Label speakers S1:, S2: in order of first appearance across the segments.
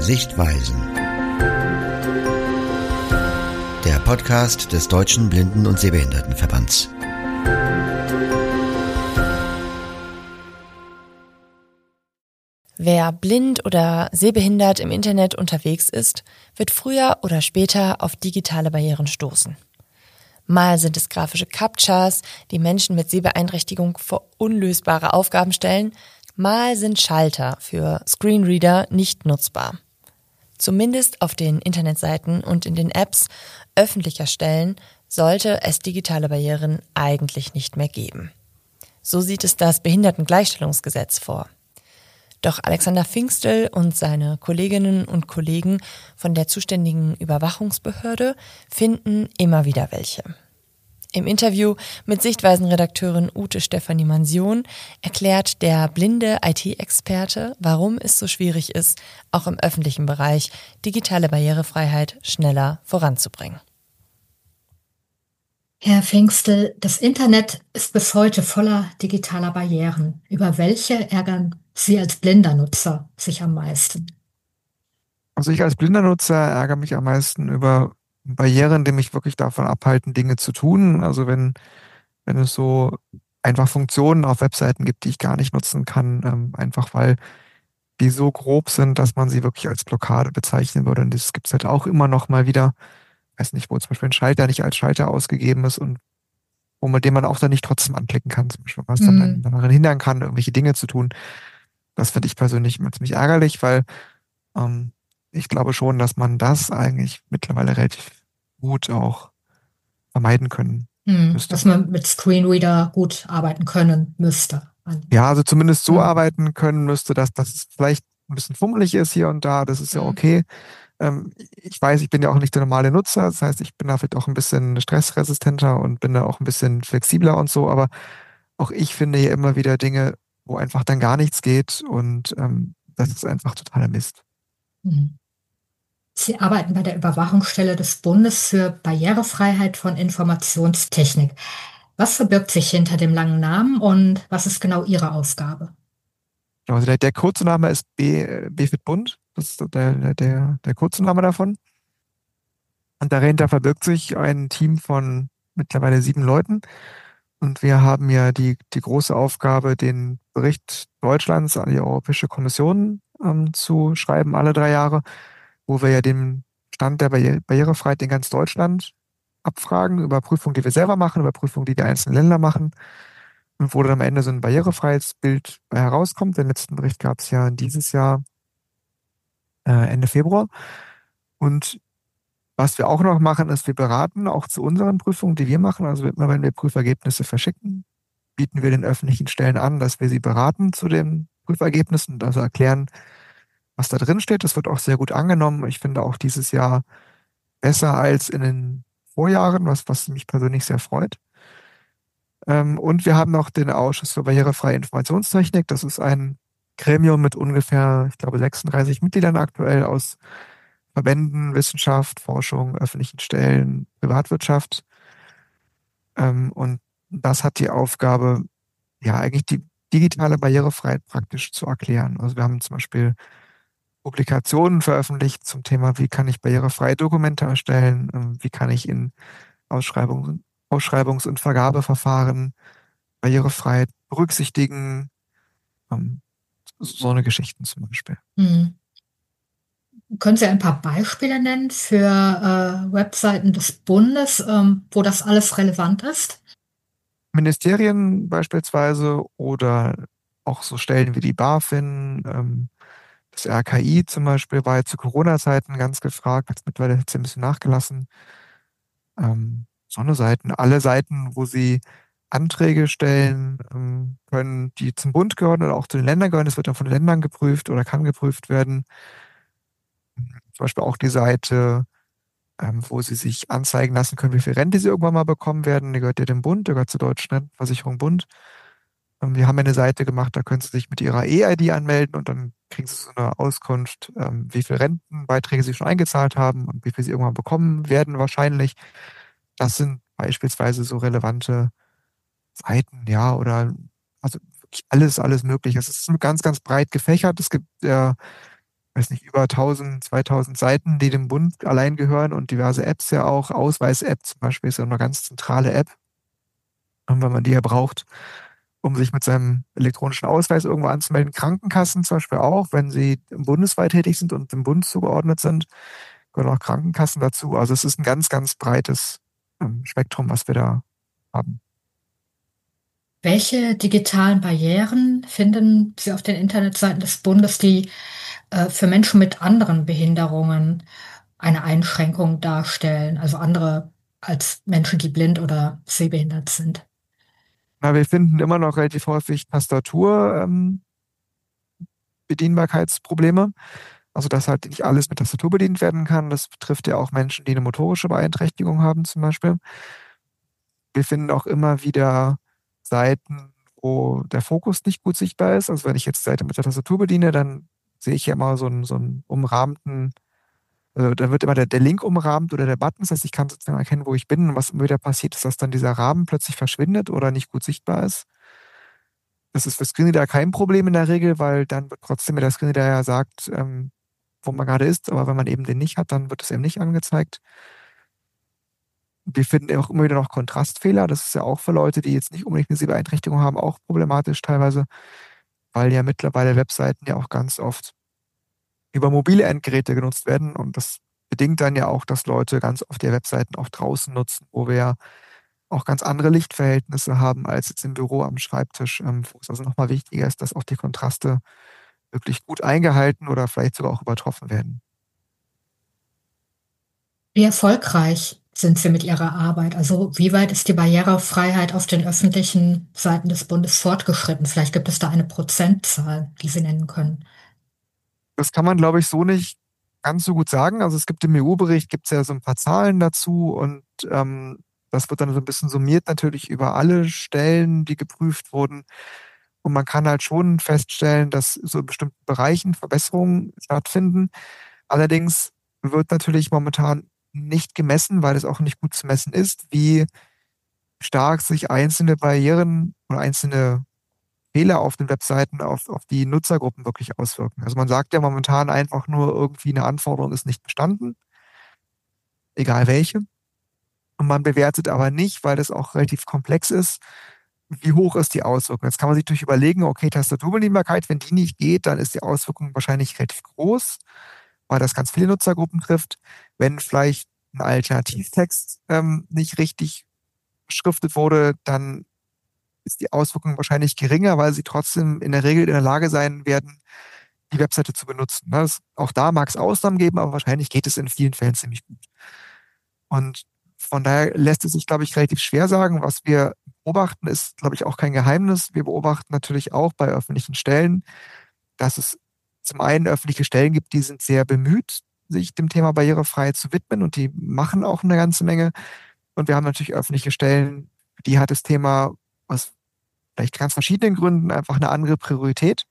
S1: Sichtweisen. Der Podcast des Deutschen Blinden- und Sehbehindertenverbands.
S2: Wer blind oder sehbehindert im Internet unterwegs ist, wird früher oder später auf digitale Barrieren stoßen. Mal sind es grafische Captchas, die Menschen mit Sehbeeinträchtigung vor unlösbare Aufgaben stellen, mal sind Schalter für Screenreader nicht nutzbar. Zumindest auf den Internetseiten und in den Apps öffentlicher Stellen sollte es digitale Barrieren eigentlich nicht mehr geben. So sieht es das Behindertengleichstellungsgesetz vor. Doch Alexander Pfingstel und seine Kolleginnen und Kollegen von der zuständigen Überwachungsbehörde finden immer wieder welche. Im Interview mit Sichtweisen-Redakteurin Ute Stefanie Mansion erklärt der blinde IT-Experte, warum es so schwierig ist, auch im öffentlichen Bereich digitale Barrierefreiheit schneller voranzubringen.
S3: Herr Pfingstel, das Internet ist bis heute voller digitaler Barrieren. Über welche ärgern Sie als blinder Nutzer sich am meisten?
S4: Also ich als blinder Nutzer ärgere mich am meisten über Barrieren, die mich wirklich davon abhalten, Dinge zu tun. Also wenn es so einfach Funktionen auf Webseiten gibt, die ich gar nicht nutzen kann, einfach weil die so grob sind, dass man sie wirklich als Blockade bezeichnen würde. Und das gibt es halt auch immer noch mal wieder. Ich weiß nicht, wo zum Beispiel ein Schalter nicht als Schalter ausgegeben ist und den man auch dann nicht trotzdem anklicken kann, zum Beispiel, was dann einen daran hindern kann, irgendwelche Dinge zu tun. Das finde ich persönlich immer ziemlich ärgerlich, weil ich glaube schon, dass man das eigentlich mittlerweile relativ gut auch vermeiden können müsste.
S3: Dass man mit Screenreader gut arbeiten können müsste.
S4: Ja, also zumindest so arbeiten können müsste, dass das vielleicht ein bisschen fummelig ist hier und da. Das ist ja okay. Ich weiß, ich bin ja auch nicht der normale Nutzer. Das heißt, ich bin da vielleicht auch ein bisschen stressresistenter und bin da auch ein bisschen flexibler und so. Aber auch ich finde hier immer wieder Dinge, wo einfach dann gar nichts geht. Und das ist einfach totaler Mist.
S3: Sie arbeiten bei der Überwachungsstelle des Bundes für Barrierefreiheit von Informationstechnik. Was verbirgt sich hinter dem langen Namen und was ist genau Ihre Aufgabe?
S4: Also der kurze Name ist BFIT Bund. Das ist der kurze Name davon. Und dahinter verbirgt sich ein Team von mittlerweile 7 Leuten. Und wir haben ja die große Aufgabe, den Bericht Deutschlands an die Europäische Kommission zu schreiben, alle 3 Jahre, wo wir ja den Stand der Barrierefreiheit in ganz Deutschland abfragen, über Prüfungen, die wir selber machen, über Prüfungen, die einzelnen Länder machen. Und wo dann am Ende so ein Barrierefreiheitsbild herauskommt. Den letzten Bericht gab es ja dieses Jahr, Ende Februar. Und was wir auch noch machen, ist, wir beraten auch zu unseren Prüfungen, die wir machen. Also immer wenn wir Prüfergebnisse verschicken, bieten wir den öffentlichen Stellen an, dass wir sie beraten zu den Prüfergebnissen und also erklären, was da drin steht. Das wird auch sehr gut angenommen. Ich finde auch dieses Jahr besser als in den Vorjahren, was mich persönlich sehr freut. Und wir haben noch den Ausschuss für barrierefreie Informationstechnik. Das ist ein Gremium mit ungefähr, ich glaube, 36 Mitgliedern aktuell aus Verbänden, Wissenschaft, Forschung, öffentlichen Stellen, Privatwirtschaft. Und das hat die Aufgabe, ja, eigentlich die digitale Barrierefreiheit praktisch zu erklären. Also wir haben zum Beispiel Publikationen veröffentlicht zum Thema, wie kann ich barrierefreie Dokumente erstellen, wie kann ich in Ausschreibungs- und Vergabeverfahren Barrierefreiheit berücksichtigen, so eine Geschichten zum Beispiel.
S3: Können Sie ein paar Beispiele nennen für Webseiten des Bundes, wo das alles relevant ist?
S4: Ministerien beispielsweise oder auch so Stellen wie die BaFin, das RKI zum Beispiel war ja zu Corona-Zeiten ganz gefragt, jetzt mittlerweile hat es ein bisschen nachgelassen. So eine Seiten, alle Seiten, wo sie Anträge stellen können, die zum Bund gehören oder auch zu den Ländern gehören. Das wird dann von den Ländern geprüft oder kann geprüft werden. Zum Beispiel auch die Seite, wo sie sich anzeigen lassen können, wie viel Rente sie irgendwann mal bekommen werden. Die gehört ja dem Bund, die gehört zur Deutschen Rentenversicherung Bund. Wir haben eine Seite gemacht, da können Sie sich mit Ihrer E-ID anmelden und dann kriegen Sie so eine Auskunft, wie viel Rentenbeiträge Sie schon eingezahlt haben und wie viel Sie irgendwann bekommen werden wahrscheinlich. Das sind beispielsweise so relevante Seiten, ja, oder also wirklich alles mögliche. Es ist ganz, ganz breit gefächert. Es gibt weiß nicht, über 1000, 2000 Seiten, die dem Bund allein gehören und diverse Apps ja auch. Ausweis-App zum Beispiel ist ja eine ganz zentrale App, weil man die ja braucht, um sich mit seinem elektronischen Ausweis irgendwo anzumelden. Krankenkassen zum Beispiel auch, wenn sie bundesweit tätig sind und dem Bund zugeordnet sind, gehören auch Krankenkassen dazu. Also es ist ein ganz, ganz breites Spektrum, was wir da haben.
S3: Welche digitalen Barrieren finden Sie auf den Internetseiten des Bundes, die für Menschen mit anderen Behinderungen eine Einschränkung darstellen, also andere als Menschen, die blind oder sehbehindert sind?
S4: Na, wir finden immer noch relativ häufig Bedienbarkeitsprobleme. Also dass halt nicht alles mit Tastatur bedient werden kann. Das betrifft ja auch Menschen, die eine motorische Beeinträchtigung haben zum Beispiel. Wir finden auch immer wieder Seiten, wo der Fokus nicht gut sichtbar ist. Also wenn ich jetzt Seite mit der Tastatur bediene, dann sehe ich ja immer so einen umrahmten, also da wird immer der Link umrahmt oder der Button. Das heißt, ich kann sozusagen erkennen, wo ich bin. Und was immer wieder passiert, ist, dass dann dieser Rahmen plötzlich verschwindet oder nicht gut sichtbar ist. Das ist für Screenreader kein Problem in der Regel, weil dann wird trotzdem der Screenreader ja sagt, wo man gerade ist. Aber wenn man eben den nicht hat, dann wird es eben nicht angezeigt. Wir finden auch immer wieder noch Kontrastfehler. Das ist ja auch für Leute, die jetzt nicht unbedingt eine Sehbeeinträchtigung haben, auch problematisch teilweise, weil ja mittlerweile Webseiten ja auch ganz oft über mobile Endgeräte genutzt werden. Und das bedingt dann ja auch, dass Leute ganz oft die Webseiten auch draußen nutzen, wo wir ja auch ganz andere Lichtverhältnisse haben als jetzt im Büro am Schreibtisch, wo es also nochmal wichtiger ist, dass auch die Kontraste wirklich gut eingehalten oder vielleicht sogar auch übertroffen werden.
S3: Wie erfolgreich sind Sie mit Ihrer Arbeit? Also wie weit ist die Barrierefreiheit auf den öffentlichen Seiten des Bundes fortgeschritten? Vielleicht gibt es da eine Prozentzahl, die Sie nennen können.
S4: Das kann man, glaube ich, so nicht ganz so gut sagen. Also es gibt im EU-Bericht, gibt es ja so ein paar Zahlen dazu und das wird dann so ein bisschen summiert natürlich über alle Stellen, die geprüft wurden. Und man kann halt schon feststellen, dass so in bestimmten Bereichen Verbesserungen stattfinden. Allerdings wird natürlich momentan nicht gemessen, weil es auch nicht gut zu messen ist, wie stark sich einzelne Barrieren oder einzelne Fehler auf den Webseiten auf die Nutzergruppen wirklich auswirken. Also man sagt ja momentan einfach nur irgendwie eine Anforderung ist nicht bestanden, egal welche. Und man bewertet aber nicht, weil das auch relativ komplex ist, wie hoch ist die Auswirkung. Jetzt kann man sich natürlich überlegen, okay, Tastaturbedienbarkeit, wenn die nicht geht, dann ist die Auswirkung wahrscheinlich relativ groß, weil das ganz viele Nutzergruppen trifft. Wenn vielleicht ein Alternativtext nicht richtig beschriftet wurde, dann ist die Auswirkung wahrscheinlich geringer, weil sie trotzdem in der Regel in der Lage sein werden, die Webseite zu benutzen. Auch da mag es Ausnahmen geben, aber wahrscheinlich geht es in vielen Fällen ziemlich gut. Und von daher lässt es sich, glaube ich, relativ schwer sagen. Was wir beobachten, ist, glaube ich, auch kein Geheimnis. Wir beobachten natürlich auch bei öffentlichen Stellen, dass es zum einen öffentliche Stellen gibt, die sind sehr bemüht, sich dem Thema Barrierefreiheit zu widmen und die machen auch eine ganze Menge. Und wir haben natürlich öffentliche Stellen, die hat das Thema aus vielleicht ganz verschiedenen Gründen einfach eine andere Priorität.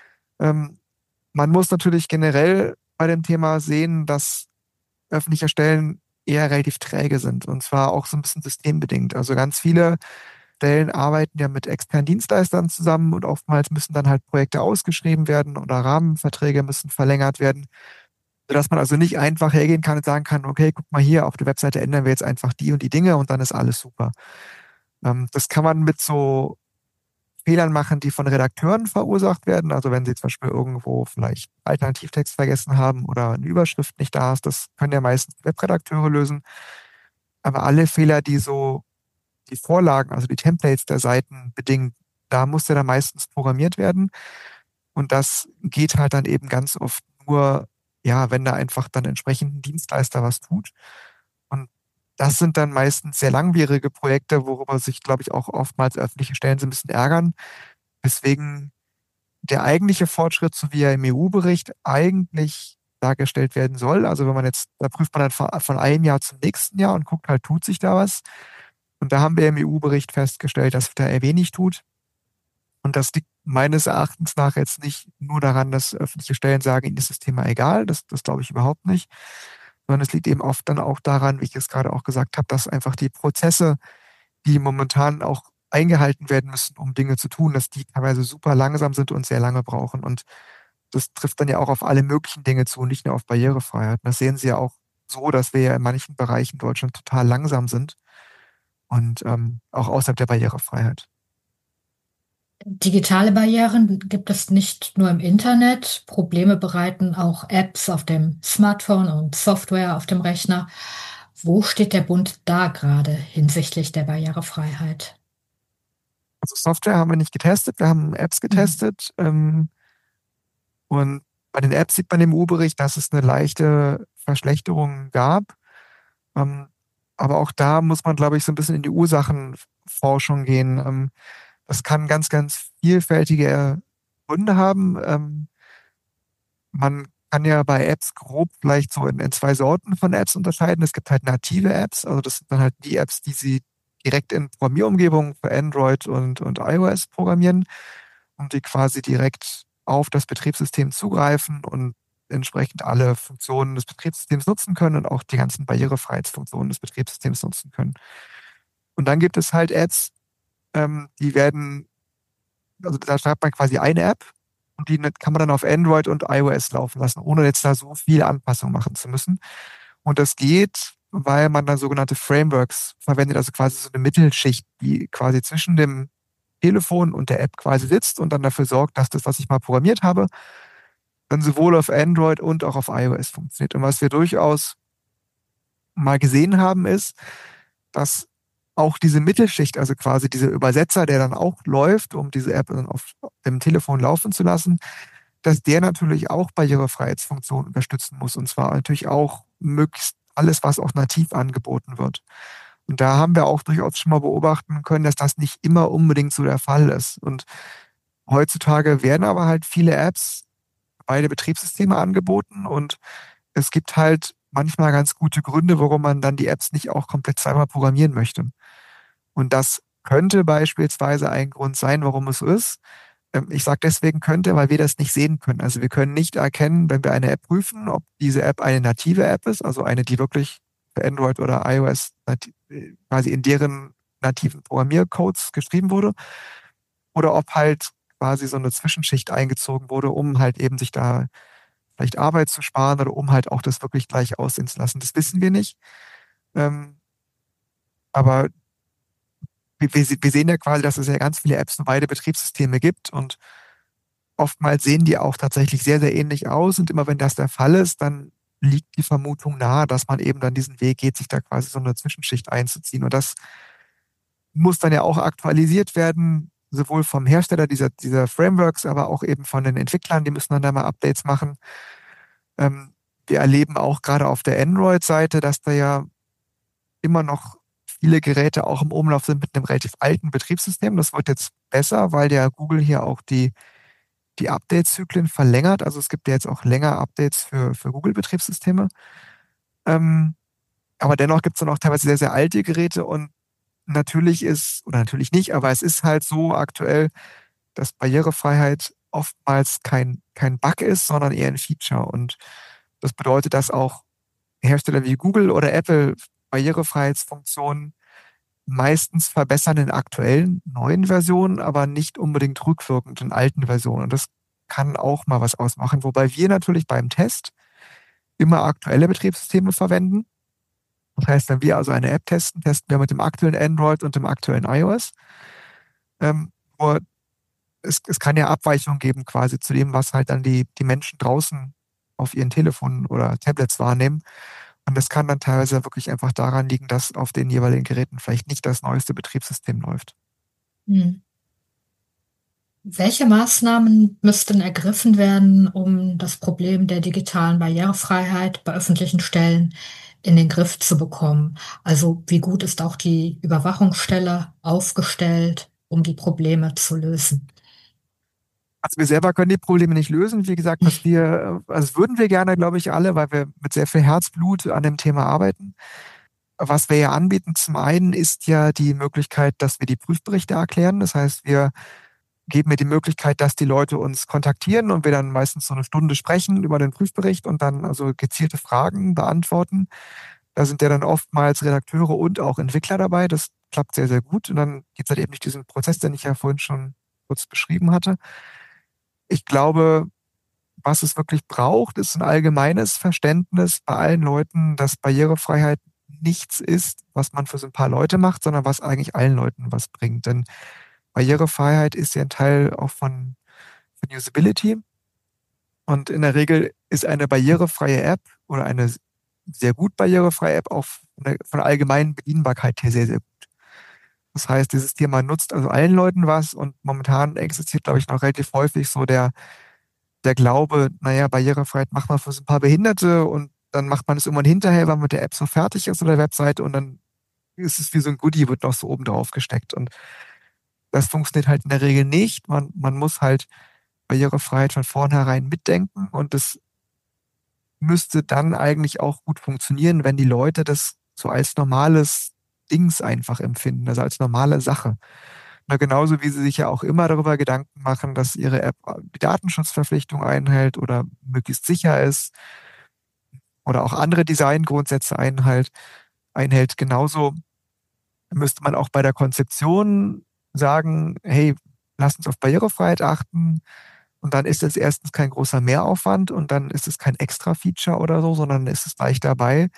S4: Man muss natürlich generell bei dem Thema sehen, dass öffentliche Stellen eher relativ träge sind und zwar auch so ein bisschen systembedingt. Also ganz viele Stellen arbeiten ja mit externen Dienstleistern zusammen und oftmals müssen dann halt Projekte ausgeschrieben werden oder Rahmenverträge müssen verlängert werden, sodass man also nicht einfach hergehen kann und sagen kann, okay, guck mal hier, auf der Webseite ändern wir jetzt einfach die und die Dinge und dann ist alles super. Das kann man mit so Fehlern machen, die von Redakteuren verursacht werden. Also wenn sie zum Beispiel irgendwo vielleicht Alternativtext vergessen haben oder eine Überschrift nicht da ist, das können ja meistens Webredakteure lösen. Aber alle Fehler, die so die Vorlagen, also die Templates der Seiten bedingen, da muss ja dann meistens programmiert werden. Und das geht halt dann eben ganz oft nur, ja, wenn da einfach dann entsprechend ein Dienstleister was tut. Und das sind dann meistens sehr langwierige Projekte, worüber sich, glaube ich, auch oftmals öffentliche Stellen so ein bisschen ärgern. Weswegen der eigentliche Fortschritt, so wie er im EU-Bericht eigentlich dargestellt werden soll, also wenn man jetzt, da prüft man dann von einem Jahr zum nächsten Jahr und guckt halt, tut sich da was. Und da haben wir im EU-Bericht festgestellt, dass sich da eher wenig tut. Und das liegt meines Erachtens nach jetzt nicht nur daran, dass öffentliche Stellen sagen, ihnen ist das Thema egal. Das glaube ich überhaupt nicht. Sondern es liegt eben oft dann auch daran, wie ich es gerade auch gesagt habe, dass einfach die Prozesse, die momentan auch eingehalten werden müssen, um Dinge zu tun, dass die teilweise super langsam sind und sehr lange brauchen. Und das trifft dann ja auch auf alle möglichen Dinge zu, nicht nur auf Barrierefreiheit. Das sehen Sie ja auch so, dass wir ja in manchen Bereichen in Deutschland total langsam sind und auch außerhalb der Barrierefreiheit.
S3: Digitale Barrieren gibt es nicht nur im Internet. Probleme bereiten auch Apps auf dem Smartphone und Software auf dem Rechner. Wo steht der Bund da gerade hinsichtlich der Barrierefreiheit?
S4: Also Software haben wir nicht getestet, wir haben Apps getestet. Und bei den Apps sieht man im EU-Bericht, dass es eine leichte Verschlechterung gab. Aber auch da muss man, glaube ich, so ein bisschen in die Ursachenforschung gehen. Das kann ganz, ganz vielfältige Gründe haben. Man kann ja bei Apps grob vielleicht so in zwei Sorten von Apps unterscheiden. Es gibt halt native Apps, also das sind dann halt die Apps, die Sie direkt in Programmierumgebungen für Android und iOS programmieren und die quasi direkt auf das Betriebssystem zugreifen und entsprechend alle Funktionen des Betriebssystems nutzen können und auch die ganzen Barrierefreiheitsfunktionen des Betriebssystems nutzen können. Und dann gibt es halt Apps, die werden, also da schreibt man quasi eine App und die kann man dann auf Android und iOS laufen lassen, ohne jetzt da so viel Anpassung machen zu müssen. Und das geht, weil man dann sogenannte Frameworks verwendet, also quasi so eine Mittelschicht, die quasi zwischen dem Telefon und der App quasi sitzt und dann dafür sorgt, dass das, was ich mal programmiert habe, dann sowohl auf Android und auch auf iOS funktioniert. Und was wir durchaus mal gesehen haben, ist, dass auch diese Mittelschicht, also quasi dieser Übersetzer, der dann auch läuft, um diese App dann auf dem Telefon laufen zu lassen, dass der natürlich auch Barrierefreiheitsfunktionen unterstützen muss. Und zwar natürlich auch möglichst alles, was auch nativ angeboten wird. Und da haben wir auch durchaus schon mal beobachten können, dass das nicht immer unbedingt so der Fall ist. Und heutzutage werden aber halt viele Apps beide Betriebssysteme angeboten und es gibt halt manchmal ganz gute Gründe, warum man dann die Apps nicht auch komplett zweimal programmieren möchte. Und das könnte beispielsweise ein Grund sein, warum es so ist. Ich sage deswegen könnte, weil wir das nicht sehen können. Also wir können nicht erkennen, wenn wir eine App prüfen, ob diese App eine native App ist, also eine, die wirklich für Android oder iOS quasi in deren nativen Programmiercodes geschrieben wurde, oder ob halt quasi so eine Zwischenschicht eingezogen wurde, um halt eben sich da vielleicht Arbeit zu sparen oder um halt auch das wirklich gleich aussehen zu lassen. Das wissen wir nicht. Aber wir sehen ja quasi, dass es ja ganz viele Apps für beide Betriebssysteme gibt und oftmals sehen die auch tatsächlich sehr, sehr ähnlich aus. Und immer wenn das der Fall ist, dann liegt die Vermutung nahe, dass man eben dann diesen Weg geht, sich da quasi so eine Zwischenschicht einzuziehen. Und das muss dann ja auch aktualisiert werden, sowohl vom Hersteller dieser Frameworks, aber auch eben von den Entwicklern, die müssen dann da mal Updates machen. Wir erleben auch gerade auf der Android-Seite, dass da ja immer noch viele Geräte auch im Umlauf sind mit einem relativ alten Betriebssystem. Das wird jetzt besser, weil der Google hier auch die Update-Zyklen verlängert. Also es gibt ja jetzt auch länger Updates für Google-Betriebssysteme. Aber dennoch gibt es dann auch teilweise sehr, sehr alte Geräte und natürlich natürlich nicht, aber es ist halt so aktuell, dass Barrierefreiheit oftmals kein Bug ist, sondern eher ein Feature. Und das bedeutet, dass auch Hersteller wie Google oder Apple Barrierefreiheitsfunktionen meistens verbessern in aktuellen, neuen Versionen, aber nicht unbedingt rückwirkend in alten Versionen. Und das kann auch mal was ausmachen, wobei wir natürlich beim Test immer aktuelle Betriebssysteme verwenden. Das heißt, wenn wir also eine App testen, testen wir mit dem aktuellen Android und dem aktuellen iOS. Nur es kann ja Abweichungen geben quasi zu dem, was halt dann die Menschen draußen auf ihren Telefonen oder Tablets wahrnehmen. Und das kann dann teilweise wirklich einfach daran liegen, dass auf den jeweiligen Geräten vielleicht nicht das neueste Betriebssystem läuft.
S3: Hm. Welche Maßnahmen müssten ergriffen werden, um das Problem der digitalen Barrierefreiheit bei öffentlichen Stellen in den Griff zu bekommen? Also wie gut ist auch die Überwachungsstelle aufgestellt, um die Probleme zu lösen?
S4: Also wir selber können die Probleme nicht lösen. Wie gesagt, also das würden wir gerne, glaube ich, alle, weil wir mit sehr viel Herzblut an dem Thema arbeiten. Was wir ja anbieten, zum einen ist ja die Möglichkeit, dass wir die Prüfberichte erklären. Das heißt, wir geben mir die Möglichkeit, dass die Leute uns kontaktieren und wir dann meistens so eine Stunde sprechen über den Prüfbericht und dann also gezielte Fragen beantworten. Da sind ja dann oftmals Redakteure und auch Entwickler dabei. Das klappt sehr, sehr gut. Und dann gibt es halt eben nicht diesen Prozess, den ich ja vorhin schon kurz beschrieben hatte. Ich glaube, was es wirklich braucht, ist ein allgemeines Verständnis bei allen Leuten, dass Barrierefreiheit nichts ist, was man für so ein paar Leute macht, sondern was eigentlich allen Leuten was bringt. Denn Barrierefreiheit ist ja ein Teil auch von Usability. Und in der Regel ist eine barrierefreie App oder eine sehr gut barrierefreie App auch von der allgemeinen Bedienbarkeit her sehr, sehr gut. Das heißt, dieses Thema nutzt also allen Leuten was und momentan existiert, glaube ich, noch relativ häufig so der Glaube, naja, Barrierefreiheit macht man für so ein paar Behinderte und dann macht man es irgendwann hinterher, wenn man mit der App so fertig ist oder der Webseite und dann ist es wie so ein Goodie, wird noch so oben drauf gesteckt. Und das funktioniert halt in der Regel nicht. Man muss halt Barrierefreiheit von vornherein mitdenken und das müsste dann eigentlich auch gut funktionieren, wenn die Leute das so als normales Dings einfach empfinden, also als normale Sache. Na, genauso wie sie sich ja auch immer darüber Gedanken machen, dass ihre App die Datenschutzverpflichtung einhält oder möglichst sicher ist oder auch andere Designgrundsätze einhält. Genauso müsste man auch bei der Konzeption sagen, hey, lass uns auf Barrierefreiheit achten. Und dann ist es erstens kein großer Mehraufwand und dann ist es kein Extra-Feature oder so, sondern ist es gleich dabei.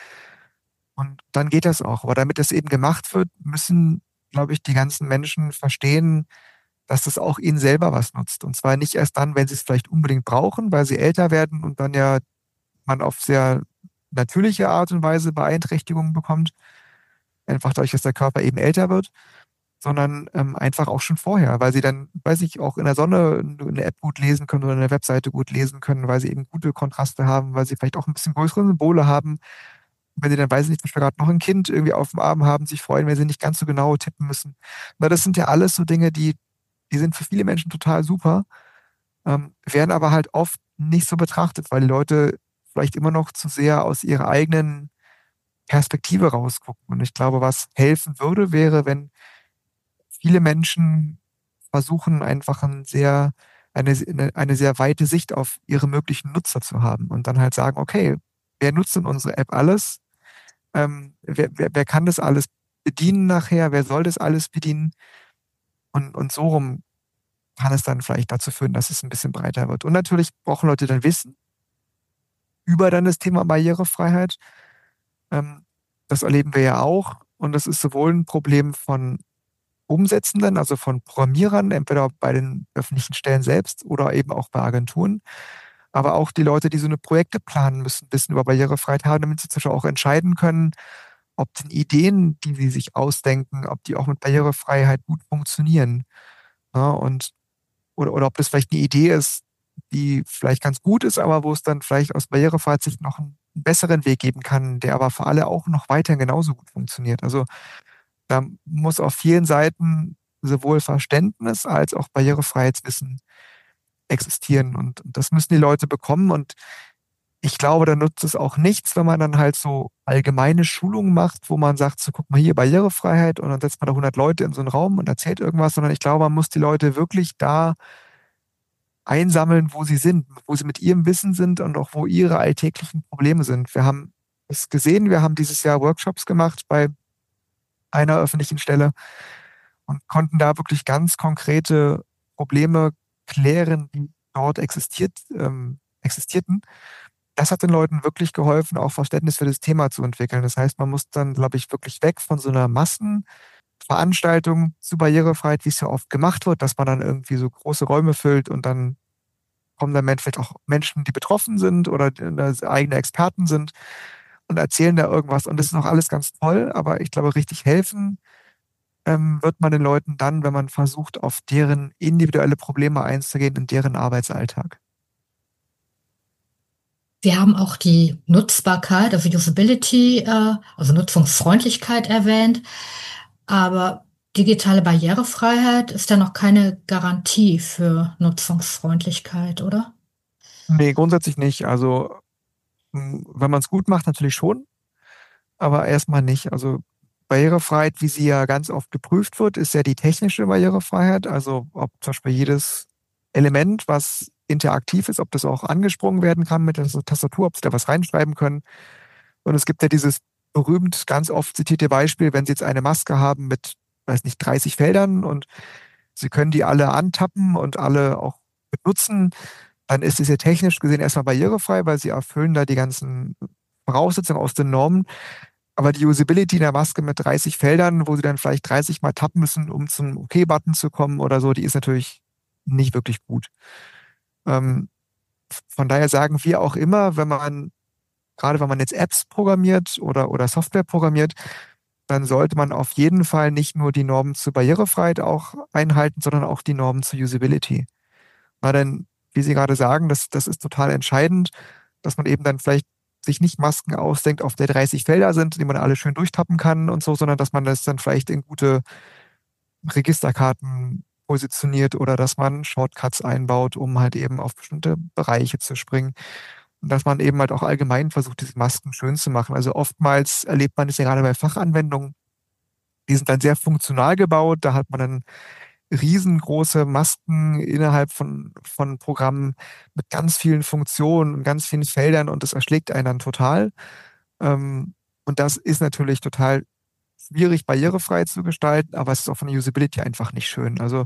S4: Und dann geht das auch. Aber damit das eben gemacht wird, müssen, glaube ich, die ganzen Menschen verstehen, dass das auch ihnen selber was nutzt. Und zwar nicht erst dann, wenn sie es vielleicht unbedingt brauchen, weil sie älter werden und dann ja man auf sehr natürliche Art und Weise Beeinträchtigungen bekommt. Einfach dadurch, dass der Körper eben älter wird, sondern einfach auch schon vorher, weil sie dann, weiß ich, auch in der Sonne eine App gut lesen können oder eine Webseite gut lesen können, weil sie eben gute Kontraste haben, weil sie vielleicht auch ein bisschen größere Symbole haben. Wenn sie dann, weiß ich nicht, zum Beispiel gerade noch ein Kind irgendwie auf dem Arm haben, sich freuen, wenn sie nicht ganz so genau tippen müssen. Na, das sind ja alles so Dinge, die sind für viele Menschen total super, werden aber halt oft nicht so betrachtet, weil die Leute vielleicht immer noch zu sehr aus ihrer eigenen Perspektive rausgucken. Und ich glaube, was helfen würde, wäre, wenn viele Menschen versuchen, einfach eine sehr weite Sicht auf ihre möglichen Nutzer zu haben und dann halt sagen, okay, wer nutzt denn unsere App alles? Wer kann das alles bedienen nachher? Wer soll das alles bedienen? Und so rum kann es dann vielleicht dazu führen, dass es ein bisschen breiter wird. Und natürlich brauchen Leute dann Wissen über dann das Thema Barrierefreiheit. Ähm, Das erleben wir ja auch. Und das ist sowohl ein Problem von Umsetzenden, also von Programmierern, entweder bei den öffentlichen Stellen selbst oder eben auch bei Agenturen. Aber auch die Leute, die so eine Projekte planen müssen, Wissen über Barrierefreiheit haben, damit sie zum Beispiel auch entscheiden können, ob die Ideen, die sie sich ausdenken, ob die auch mit Barrierefreiheit gut funktionieren. Ja, oder ob das vielleicht eine Idee ist, die vielleicht ganz gut ist, aber wo es dann vielleicht aus Barrierefreiheitssicht noch einen besseren Weg geben kann, der aber für alle auch noch weiterhin genauso gut funktioniert. Also da muss auf vielen Seiten sowohl Verständnis als auch Barrierefreiheitswissen existieren. Und das müssen die Leute bekommen. Und ich glaube, da nutzt es auch nichts, wenn man dann halt so allgemeine Schulungen macht, wo man sagt, so guck mal hier, Barrierefreiheit und dann setzt man da 100 Leute in so einen Raum und erzählt irgendwas, sondern ich glaube, man muss die Leute wirklich da einsammeln, wo sie sind, wo sie mit ihrem Wissen sind und auch wo ihre alltäglichen Probleme sind. Wir haben es gesehen, wir haben dieses Jahr Workshops gemacht bei einer öffentlichen Stelle und konnten da wirklich ganz konkrete Probleme klären, die dort existierten. Das hat den Leuten wirklich geholfen, auch Verständnis für das Thema zu entwickeln. Das heißt, man muss dann, glaube ich, wirklich weg von so einer Massenveranstaltung zu Barrierefreiheit, wie es ja oft gemacht wird, dass man dann irgendwie so große Räume füllt und dann kommen dann vielleicht auch Menschen, die betroffen sind oder eigene Experten sind und erzählen da irgendwas. Und das ist auch alles ganz toll, aber ich glaube, richtig helfen wird man den Leuten dann, wenn man versucht, auf deren individuelle Probleme einzugehen in deren Arbeitsalltag.
S3: Sie haben auch die Nutzbarkeit, also Usability, also Nutzungsfreundlichkeit erwähnt, aber digitale Barrierefreiheit ist ja noch keine Garantie für Nutzungsfreundlichkeit, oder?
S4: Nee, grundsätzlich nicht. Also, wenn man es gut macht, natürlich schon, aber erstmal nicht. Also, Barrierefreiheit, wie sie ja ganz oft geprüft wird, ist ja die technische Barrierefreiheit. Also, ob zum Beispiel jedes Element, was interaktiv ist, ob das auch angesprungen werden kann mit der Tastatur, ob sie da was reinschreiben können. Und es gibt ja dieses berühmt ganz oft zitierte Beispiel, wenn Sie jetzt eine Maske haben mit, weiß nicht, 30 Feldern und Sie können die alle antappen und alle auch benutzen, dann ist es ja technisch gesehen erstmal barrierefrei, weil sie erfüllen da die ganzen Voraussetzungen aus den Normen. Aber die Usability in der Maske mit 30 Feldern, wo sie dann vielleicht 30 Mal tappen müssen, um zum OK-Button zu kommen oder so, die ist natürlich nicht wirklich gut. Von daher sagen wir auch immer, gerade wenn man jetzt Apps programmiert oder Software programmiert, dann sollte man auf jeden Fall nicht nur die Normen zur Barrierefreiheit auch einhalten, sondern auch die Normen zur Usability. Weil dann, wie Sie gerade sagen, das ist total entscheidend, dass man eben dann vielleicht sich nicht Masken ausdenkt, auf der 30 Felder sind, die man alle schön durchtappen kann und so, sondern dass man das dann vielleicht in gute Registerkarten positioniert oder dass man Shortcuts einbaut, um halt eben auf bestimmte Bereiche zu springen. Und dass man eben halt auch allgemein versucht, diese Masken schön zu machen. Also oftmals erlebt man es ja gerade bei Fachanwendungen, die sind dann sehr funktional gebaut, da hat man dann riesengroße Masken innerhalb von Programmen mit ganz vielen Funktionen und ganz vielen Feldern und das erschlägt einen dann total. Und das ist natürlich total schwierig, barrierefrei zu gestalten, aber es ist auch von der Usability einfach nicht schön. Also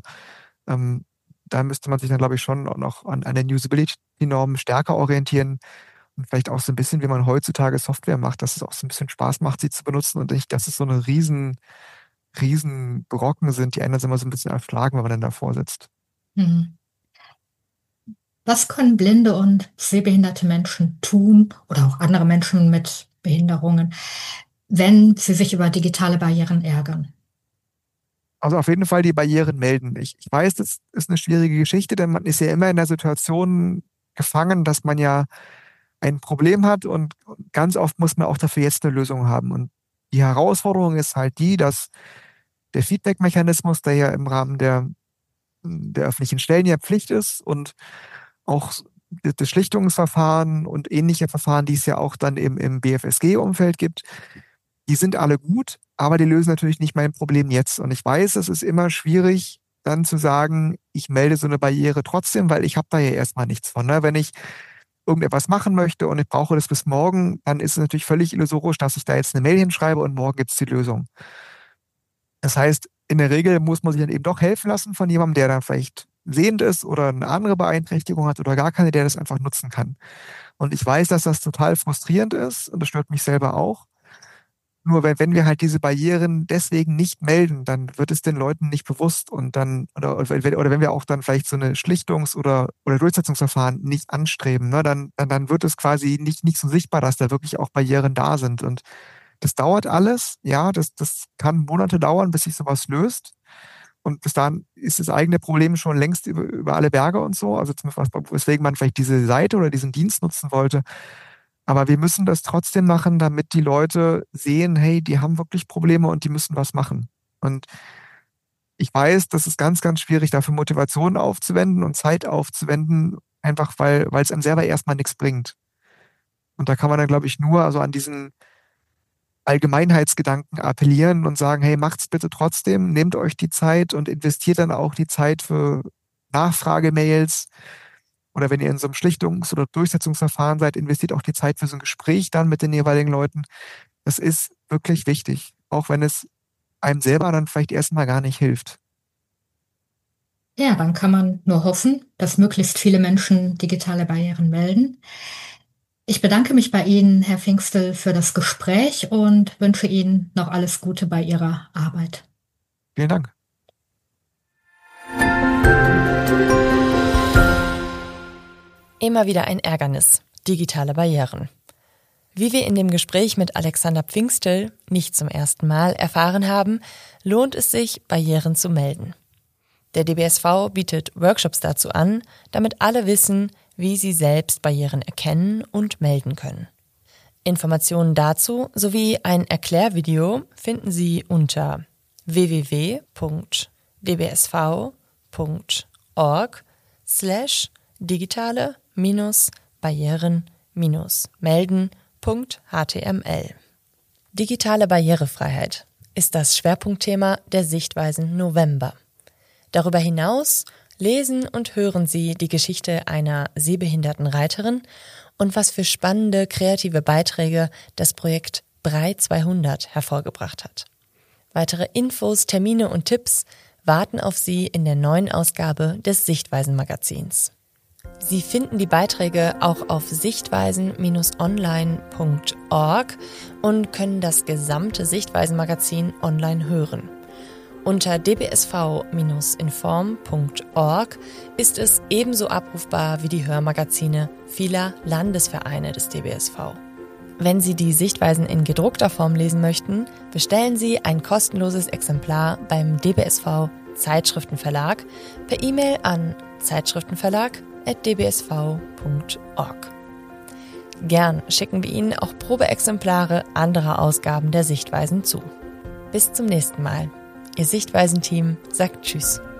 S4: da müsste man sich dann, glaube ich, schon auch noch an den Usability-Normen stärker orientieren und vielleicht auch so ein bisschen, wie man heutzutage Software macht, dass es auch so ein bisschen Spaß macht, sie zu benutzen und nicht, dass es so eine riesen Brocken sind, die einen dann immer so ein bisschen erschlagen, wenn man dann davor sitzt.
S3: Mhm. Was können blinde und sehbehinderte Menschen tun oder auch andere Menschen mit Behinderungen, wenn sie sich über digitale Barrieren ärgern?
S4: Also auf jeden Fall die Barrieren melden. Ich weiß, das ist eine schwierige Geschichte, denn man ist ja immer in der Situation gefangen, dass man ja ein Problem hat und ganz oft muss man auch dafür jetzt eine Lösung haben. Und die Herausforderung ist halt die, dass der Feedback-Mechanismus, der ja im Rahmen der öffentlichen Stellen ja Pflicht ist und auch das Schlichtungsverfahren und ähnliche Verfahren, die es ja auch dann im BFSG-Umfeld gibt, die sind alle gut, aber die lösen natürlich nicht mein Problem jetzt. Und ich weiß, es ist immer schwierig, dann zu sagen, ich melde so eine Barriere trotzdem, weil ich habe da ja erstmal nichts von. Ne? Wenn ich irgendetwas machen möchte und ich brauche das bis morgen, dann ist es natürlich völlig illusorisch, dass ich da jetzt eine Mail hinschreibe und morgen gibt es die Lösung. Das heißt, in der Regel muss man sich dann eben doch helfen lassen von jemandem, der dann vielleicht sehend ist oder eine andere Beeinträchtigung hat oder gar keine, der das einfach nutzen kann. Und ich weiß, dass das total frustrierend ist und das stört mich selber auch. Nur wenn wir halt diese Barrieren deswegen nicht melden, dann wird es den Leuten nicht bewusst und dann, oder wenn wir auch dann vielleicht so eine Schlichtungs- oder Durchsetzungsverfahren nicht anstreben, ne, dann wird es quasi nicht so sichtbar, dass da wirklich auch Barrieren da sind. Und das dauert alles, ja, das kann Monate dauern, bis sich sowas löst. Und bis dahin ist das eigene Problem schon längst über alle Berge und so. Also weswegen man vielleicht diese Seite oder diesen Dienst nutzen wollte. Aber wir müssen das trotzdem machen, damit die Leute sehen, hey, die haben wirklich Probleme und die müssen was machen. Und ich weiß, das ist ganz, ganz schwierig, dafür Motivation aufzuwenden und Zeit aufzuwenden, einfach weil es einem selber erstmal nichts bringt. Und da kann man dann, glaube ich, nur also an diesen Allgemeinheitsgedanken appellieren und sagen, hey, macht's bitte trotzdem, nehmt euch die Zeit und investiert dann auch die Zeit für Nachfragemails. Oder wenn ihr in so einem Schlichtungs- oder Durchsetzungsverfahren seid, investiert auch die Zeit für so ein Gespräch dann mit den jeweiligen Leuten. Das ist wirklich wichtig, auch wenn es einem selber dann vielleicht erstmal gar nicht hilft.
S3: Ja, dann kann man nur hoffen, dass möglichst viele Menschen digitale Barrieren melden. Ich bedanke mich bei Ihnen, Herr Pfingstel, für das Gespräch und wünsche Ihnen noch alles Gute bei Ihrer Arbeit.
S4: Vielen Dank.
S2: Immer wieder ein Ärgernis: digitale Barrieren. Wie wir in dem Gespräch mit Alexander Pfingstel nicht zum ersten Mal erfahren haben, lohnt es sich, Barrieren zu melden. Der DBSV bietet Workshops dazu an, damit alle wissen, wie sie selbst Barrieren erkennen und melden können. Informationen dazu sowie ein Erklärvideo finden Sie unter www.dbsv.org/digitale-barrieren-melden.html. Digitale Barrierefreiheit ist das Schwerpunktthema der Sichtweisen November. Darüber hinaus lesen und hören Sie die Geschichte einer sehbehinderten Reiterin und was für spannende kreative Beiträge das Projekt Brei 200 hervorgebracht hat. Weitere Infos, Termine und Tipps warten auf Sie in der neuen Ausgabe des Sichtweisen-Magazins. Sie finden die Beiträge auch auf sichtweisen-online.org und können das gesamte Sichtweisen-Magazin online hören. Unter dbsv-inform.org ist es ebenso abrufbar wie die Hörmagazine vieler Landesvereine des DBSV. Wenn Sie die Sichtweisen in gedruckter Form lesen möchten, bestellen Sie ein kostenloses Exemplar beim DBSV Zeitschriftenverlag per E-Mail an zeitschriftenverlag@dbsv.org. Gern schicken wir Ihnen auch Probeexemplare anderer Ausgaben der Sichtweisen zu. Bis zum nächsten Mal. Ihr Sichtweisen-Team sagt Tschüss.